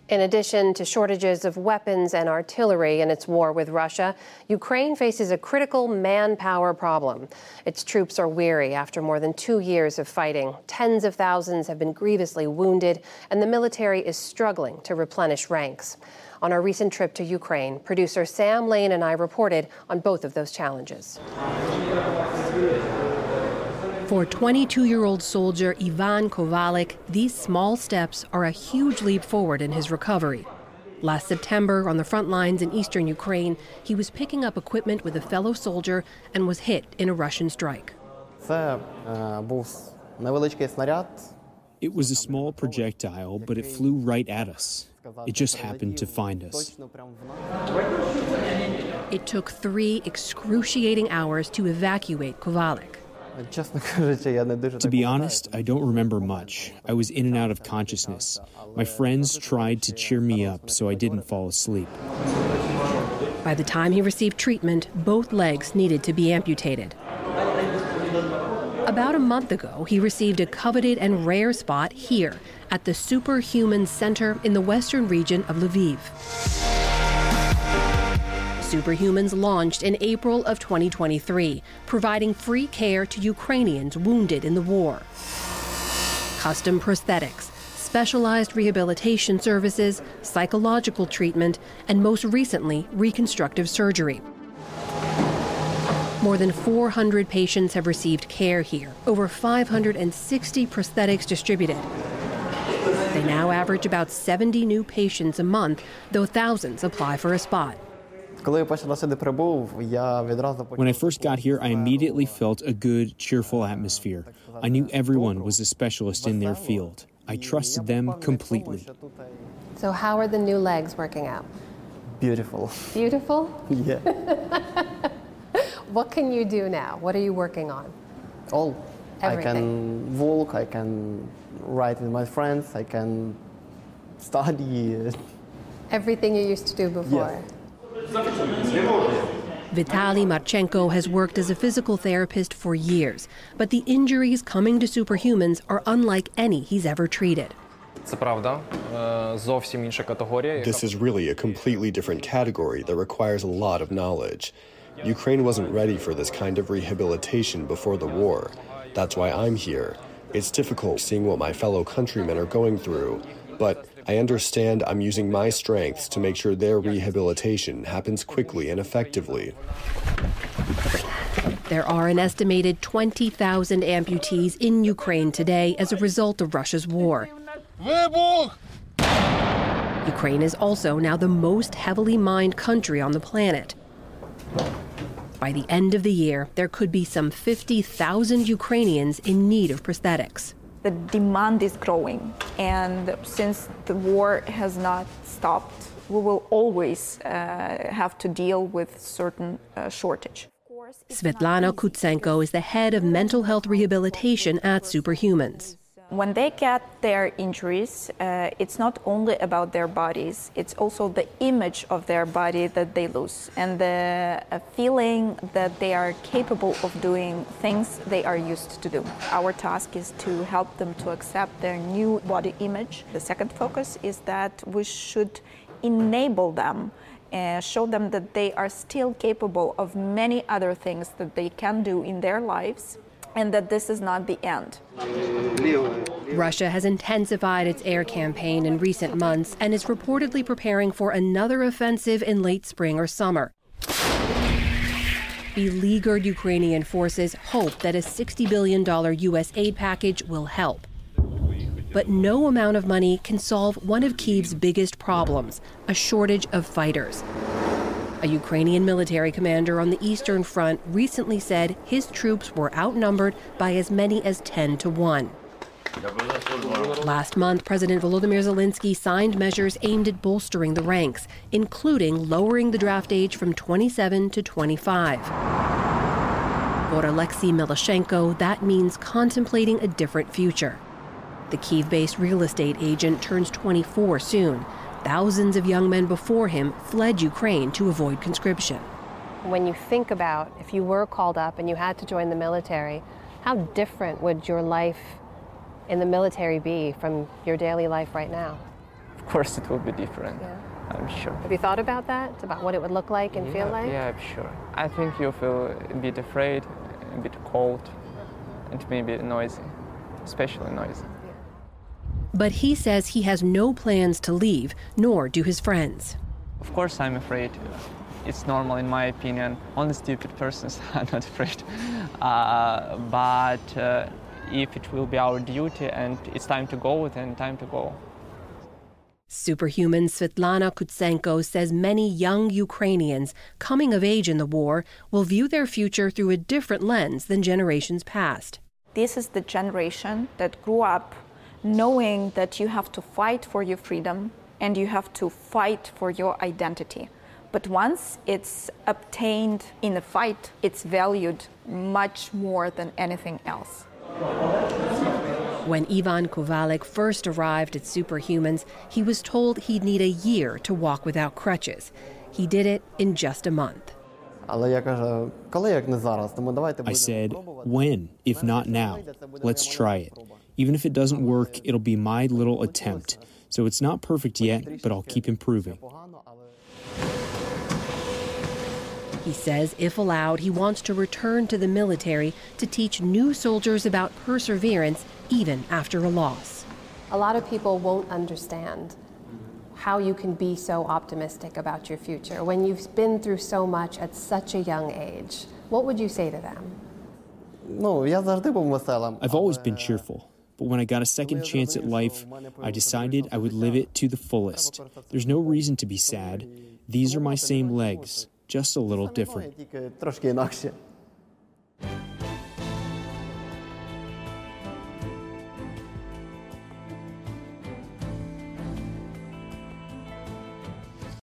In addition to shortages of weapons and artillery in its war with Russia, Ukraine faces a critical manpower problem. Its troops are weary after more than 2 years of fighting. Tens of thousands have been grievously wounded, and the military is struggling to replenish ranks. On our recent trip to Ukraine, producer Sam Lane and I reported on both of those challenges. For 22-year-old soldier Ivan Kovalik, these small steps are a huge leap forward in his recovery. Last September, on the front lines in eastern Ukraine, he was picking up equipment with a fellow soldier and was hit in a Russian strike. It was a small projectile, but it flew right at us. It just happened to find us. It took 3 excruciating hours to evacuate Kovalik. To be honest, I don't remember much. I was in and out of consciousness. My friends tried to cheer me up so I didn't fall asleep. By the time he received treatment, both legs needed to be amputated. About a month ago, he received a coveted and rare spot here at the Superhuman Center in the western region of Lviv. Superhumans launched in April of 2023, providing free care to Ukrainians wounded in the war. Custom prosthetics, specialized rehabilitation services, psychological treatment, and most recently, reconstructive surgery. More than 400 patients have received care here, over 560 prosthetics distributed. They now average about 70 new patients a month, though thousands apply for a spot. When I first got here, I immediately felt a good, cheerful atmosphere. I knew everyone was a specialist in their field. I trusted them completely. So how are the new legs working out? Beautiful. Beautiful? Yeah. What can you do now? What are you working on? All. Everything. I can walk, I can write with my friends, I can study. Everything you used to do before? Yes. Vitaly Marchenko has worked as a physical therapist for years, but the injuries coming to Superhumans are unlike any he's ever treated. This is really a completely different category that requires a lot of knowledge. Ukraine wasn't ready for this kind of rehabilitation before the war. That's why I'm here. It's difficult seeing what my fellow countrymen are going through, but I understand I'm using my strengths to make sure their rehabilitation happens quickly and effectively. There are an estimated 20,000 amputees in Ukraine today as a result of Russia's war. Ukraine is also now the most heavily mined country on the planet. By the end of the year, there could be some 50,000 Ukrainians in need of prosthetics. The demand is growing, and since the war has not stopped, we will always have to deal with certain shortage. Svetlana Kutsenko is the head of mental health rehabilitation at Superhumans. When they get their injuries, it's not only about their bodies, it's also the image of their body that they lose and the feeling that they are capable of doing things they are used to do. Our task is to help them to accept their new body image. The second focus is that we should enable them, show them that they are still capable of many other things that they can do in their lives, and that this is not the end. Russia has intensified its air campaign in recent months and is reportedly preparing for another offensive in late spring or summer. Beleaguered Ukrainian forces hope that a $60 billion U.S. aid package will help. But no amount of money can solve one of Kyiv's biggest problems, a shortage of fighters. A Ukrainian military commander on the Eastern Front recently said his troops were outnumbered by as many as 10 to 1. Last month, President Volodymyr Zelensky signed measures aimed at bolstering the ranks, including lowering the draft age from 27 to 25. For Alexei Milashenko, that means contemplating a different future. The Kyiv-based real estate agent turns 24 soon. Thousands of young men before him fled Ukraine to avoid conscription. When you think about if you were called up and you had to join the military, how different would your life in the military be from your daily life right now? Of of course it will be different. Yeah. I'm sure. Have you thought about that? About what it would look like and feel like? Yeah, I'm sure. I think you feel a bit afraid, a bit cold, and maybe noisy, especially noisy. But he says he has no plans to leave, nor do his friends. Of course I'm afraid. It's normal in my opinion. Only stupid persons are not afraid. But if it will be our duty and it's time to go, then time to go. Superhuman Svetlana Kutsenko says many young Ukrainians coming of age in the war will view their future through a different lens than generations past. This is the generation that grew up knowing that you have to fight for your freedom and you have to fight for your identity. But once it's obtained in a fight, it's valued much more than anything else. When Ivan Kovalek first arrived at Superhumans, he was told he'd need a year to walk without crutches. He did it in just a month. I said, when, if not now? Let's try it. Even if it doesn't work, it'll be my little attempt. So it's not perfect yet, but I'll keep improving. He says, if allowed, he wants to return to the military to teach new soldiers about perseverance even after a loss. A lot of people won't understand how you can be so optimistic about your future when you've been through so much at such a young age. What would you say to them? I've always been cheerful, but when I got a second chance at life, I decided I would live it to the fullest. There's no reason to be sad. These are my same legs, just a little different.